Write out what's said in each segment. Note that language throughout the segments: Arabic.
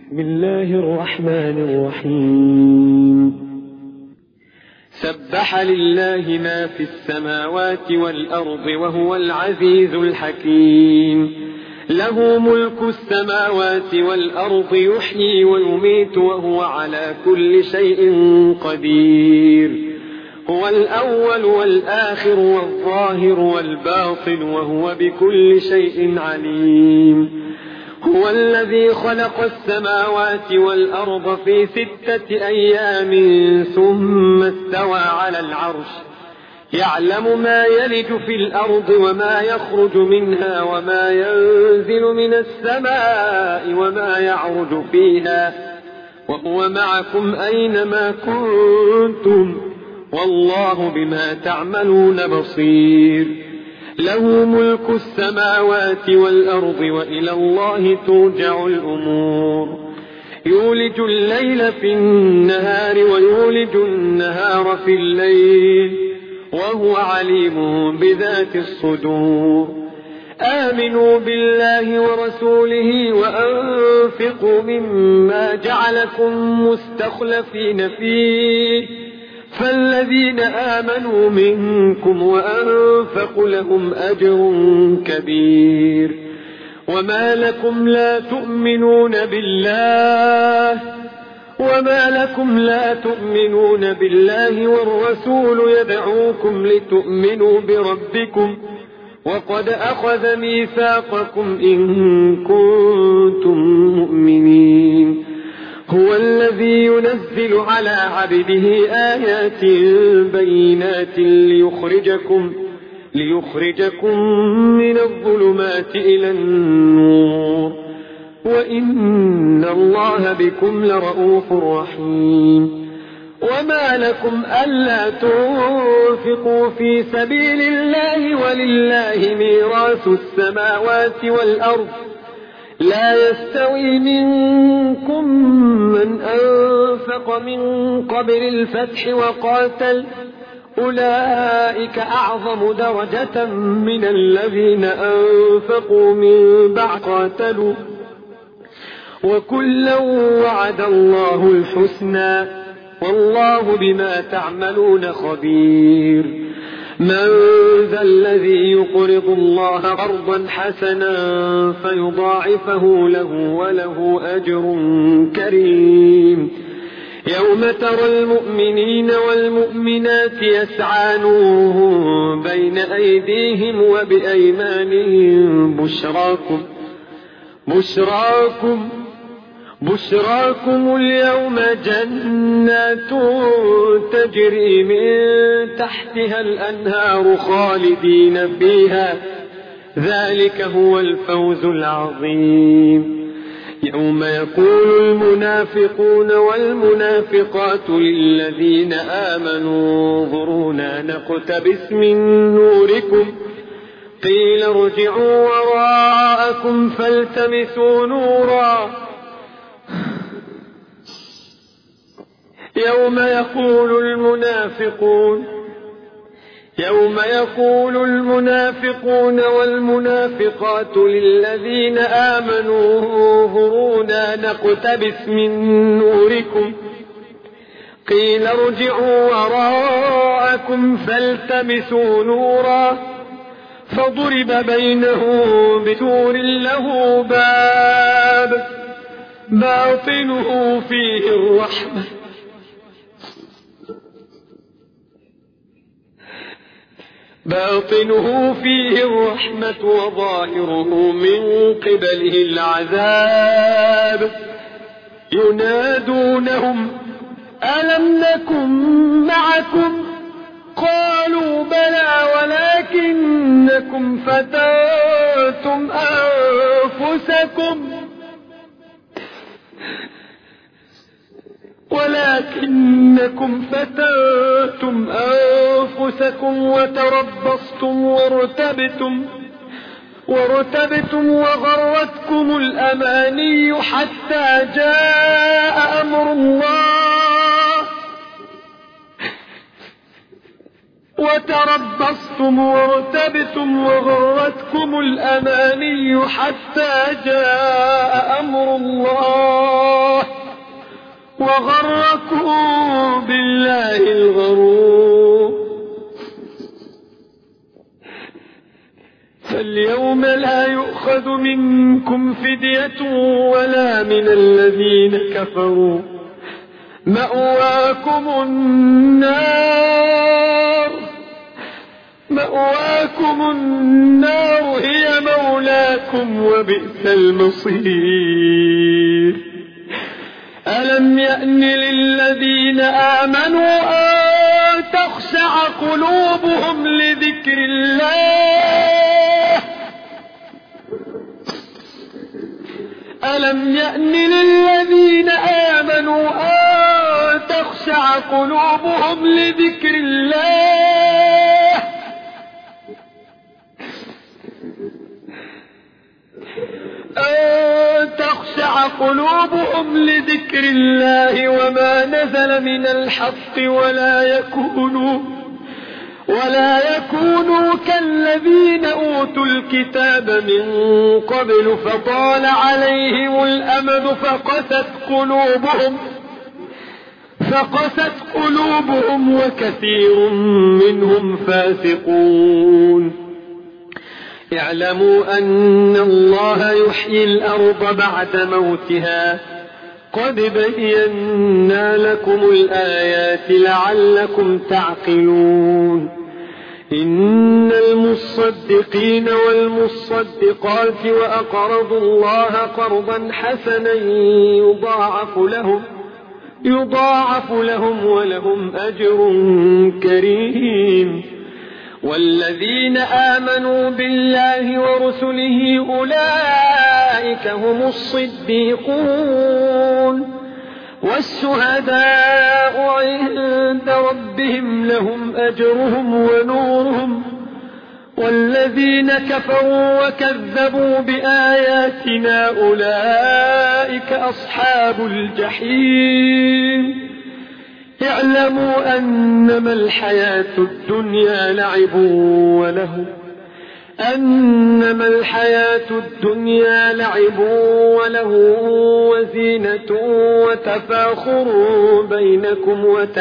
بسم الله الرحمن الرحيم سبح لله ما في السماوات والأرض وهو العزيز الحكيم له ملك السماوات والأرض يحيي ويميت وهو على كل شيء قدير هو الأول والآخر والظاهر والباطن وهو بكل شيء عليم هو الذي خلق السماوات والأرض في 6 أيام ثم استوى على العرش يعلم ما يلج في الأرض وما يخرج منها وما ينزل من السماء وما يعرج فيها وهو معكم أينما كنتم والله بما تعملون بصير له ملك السماوات والأرض وإلى الله ترجع الأمور يولج الليل في النهار ويولج النهار في الليل وهو عليم بذات الصدور آمنوا بالله ورسوله وأنفقوا مما جعلكم مستخلفين فيه فالذين آمنوا منكم وأنفقوا لهم أجر كبير وما لكم لا تؤمنون بالله والرسول يدعوكم لتؤمنوا بربكم وقد أخذ ميثاقكم إن كنتم مؤمنين هو الذي ينزل على عبده آيات بينات ليخرجكم من الظلمات إلى النور وإن الله بكم لرؤوف رحيم وما لكم ألا تنفقوا في سبيل الله ولله ميراث السماوات والأرض لا يستوي منكم من أنفق من قبل الفتح وقاتل أولئك أعظم درجة من الذين أنفقوا من بعد قاتلوا وكلا وعد الله الحسنى والله بما تعملون خبير من ذا الذي يقرض الله قرضا حسنا فيضاعفه له وله أجر كريم يوم ترى المؤمنين والمؤمنات يسعى نورهم بين أيديهم وبأيمانهم بشراكم اليوم جنات تجري من تحتها الأنهار خالدين فيها ذلك هو الفوز العظيم يوم يقول المنافقون والمنافقات للذين آمنوا انظرونا نقتبس من نوركم قيل ارجعوا وراءكم فالتمسوا نورا يوم يقول المنافقون والمنافقات للذين آمنوا انظرونا نقتبس من نوركم قيل ارجعوا وراءكم فالتمسوا نورا فضرب بينهم بسور له باب باطنه فيه الرحمة وظاهره من قبله العذاب ينادونهم ألم نكن معكم قالوا بلى ولكنكم فتنتم أنفسكم وتربصتم وارتبتم وغرتكم الأماني حتى جاء أمر الله وتربصتم وارتبتم وغرتكم الأماني حتى جاء أمر الله وغركم بالله الغرور. فاليوم لا يؤخذ منكم فدية ولا من الذين كفروا، مأواكم النار هي مولاكم وبئس المصير. ألم يأن للذين آمنوا أن تخشع قلوبهم لذكر الله؟ ألم يأن للذين آمنوا أن تخشع قلوبهم لذكر الله؟ أن تخشع قلوبهم لذكر الله وما نزل من الحق ولا يكونوا كالذين أوتوا الكتاب من قبل فطال عليهم الأمد فقست قلوبهم وكثير منهم فاسقون. اعلموا أن الله يحيي الأرض بعد موتها، قد بينا لكم الآيات لعلكم تعقلون. إن المصدقين والمصدقات وأقرضوا الله قرضا حسنا يضاعف لهم ولهم أجر كريم. والذين آمنوا بالله ورسله أولئك هم الصديقون والشهداء عند ربهم لهم أجرهم ونورهم. والذين كفروا وكذبوا بآياتنا أولئك أصحاب الجحيم. اعلموا أنما الحياة الدنيا لعب وله وزينة وتفاخر بينكم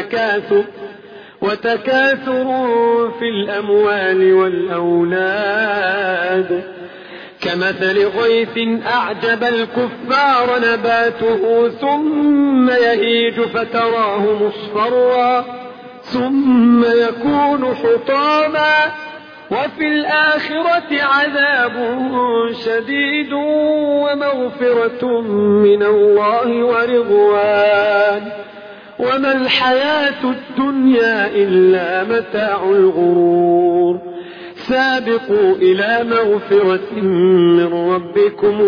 وتكاثر في الأموال والأولاد، كمثل غيث أعجب الكفار نباته ثم يهيج فتراه مصفرا ثم يكون حطاما، وفي الآخرة عذاب شديد ومغفرة من الله ورضوان، وما الحياة الدنيا إلا متاع الغرور. سابقوا إلى مغفرة من ربكم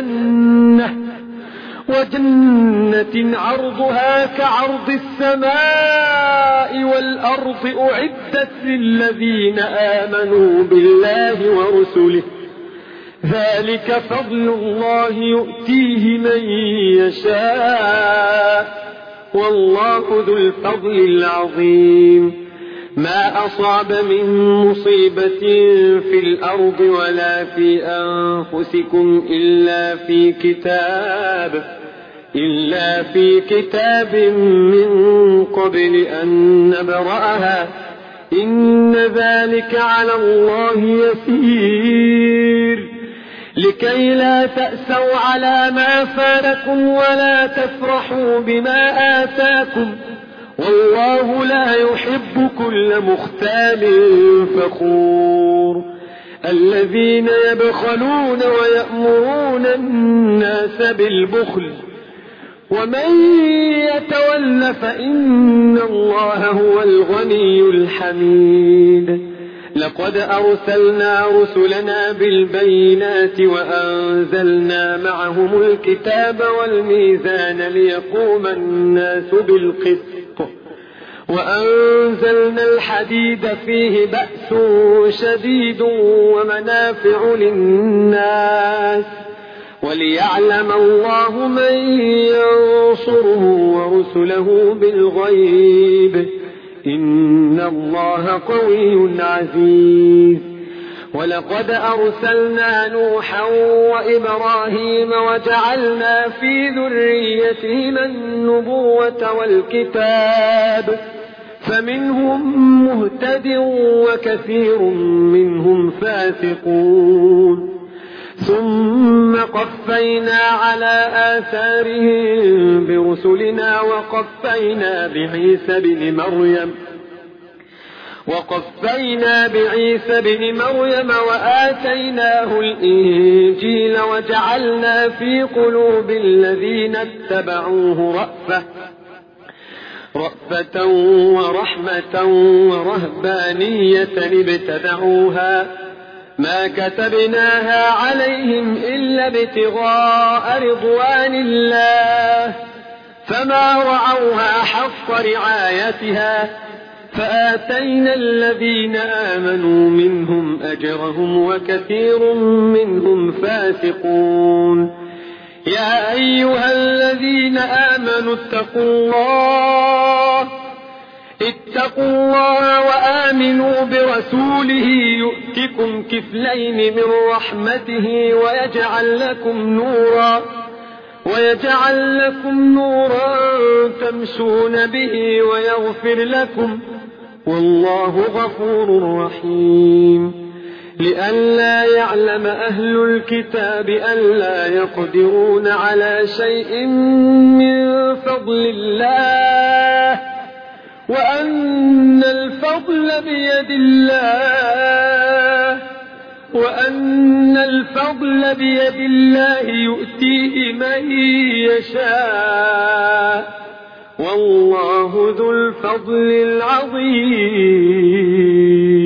وجنة عرضها كعرض السماء والأرض أعدت للذين آمنوا بالله ورسله، ذلك فضل الله يؤتيه من يشاء والله ذو الفضل العظيم. ما أصاب من مصيبة في الأرض ولا في أنفسكم إلا في كتاب من قبل أن نبرأها، إن ذلك على الله يسير. لكي لا تأسوا على ما فاتكم ولا تفرحوا بما آتاكم، والله لا يحب كل مختال فخور. الذين يبخلون ويأمرون الناس بالبخل، ومن يتول فإن الله هو الغني الحميد. لقد أرسلنا رسلنا بالبينات وأنزلنا معهم الكتاب والميزان ليقوم الناس بالقسط، وأنزلنا الحديد فيه بأس شديد ومنافع للناس، وليعلم الله من ينصره ورسله بالغيب، إن الله قوي عزيز. ولقد أرسلنا نوحا وإبراهيم وجعلنا في ذريتهما النبوة والكتاب فمنهم مهتد وكثير منهم فاسقون ثم قفينا على آثارهم برسلنا وقفينا بعيسى بن مريم وآتيناه الإنجيل وجعلنا في قلوب الذين اتبعوه رأفة ورحمة ورهبانية ابتدعوها ما كتبناها عليهم إلا ابتغاء رضوان الله فما رعوها حق رعايتها فآتينا الذين آمنوا منهم أجرهم وكثير منهم فاسقون يا أيها الذين آمنوا اتقوا الله وآمنوا برسوله يؤتكم كفلين من رحمته ويجعل لكم نورا تمشون به ويغفر لكم والله غفور رحيم لئلا يعلم أهل الكتاب ألا يقدرون على شيء من فضل الله وأن الفضل بيد الله يؤتيه من يشاء والله ذو الفضل العظيم